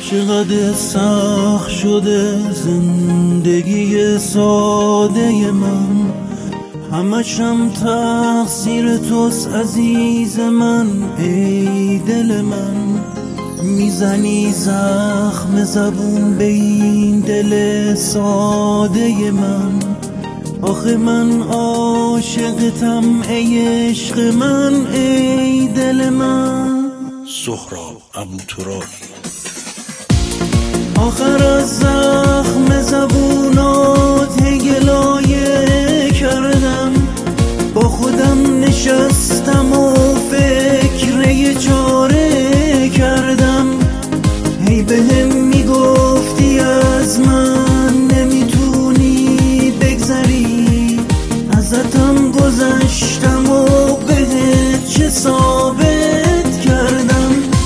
چقدر سخت شده زندگی ساده من، همشم تقصیر توست عزیز من. ای دل من، میزنی زخم زبون به این دل ساده من. آخه من عاشقتم ای عشق من، ای دل من. سهراب ابوترابی. آخر از زخم زبونات گلایه کردم، با خودم نشستم و فکر یه چاره کردم. هی بهم میگفتی از من نمیتونی بگذری، ازتم گذشتم و بهت چه ثابت کردم.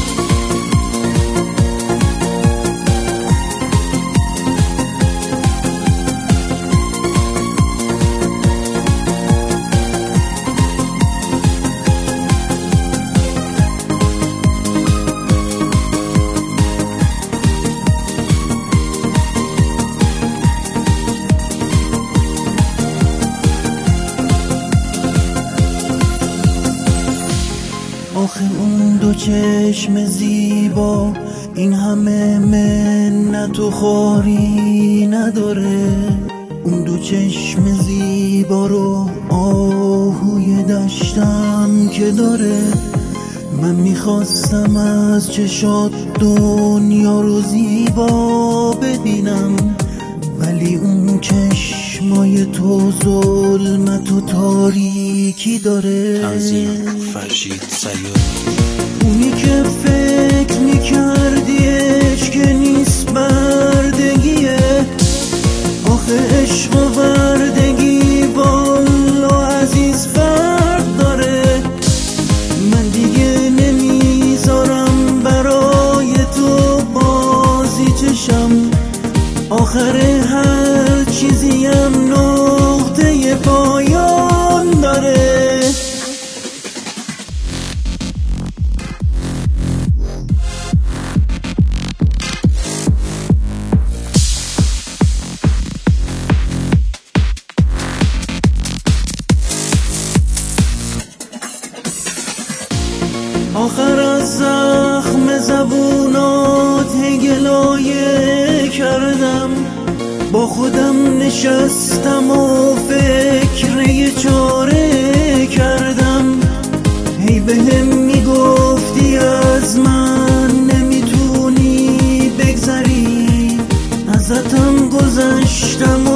آخه اون دو چشم زیبا این همه منت و خواری نداره. اون دو چشم زیبا رو آهوی دشتم که داره. من میخواستم از چشات دنیا رو زیبا ببینم، ولی اون چشمای تو ظلمت و تاریکی داره. تنظیم فرشید سیاد. اونی که فکر میکردی عشق نیست بردگیه، آخه عشق و بردگی والا عزیز فرق داره. من دیگه نمیذارم برای تو بازی چشم، آخر هر چیزیم نقطه پایان داره. آخر از زخم زبونات گلایه کردم، با خودم نشستم و فکر یه چاره کردم. هی بهم میگفتی از من نمیتونی بگذری، ازتم گذشتم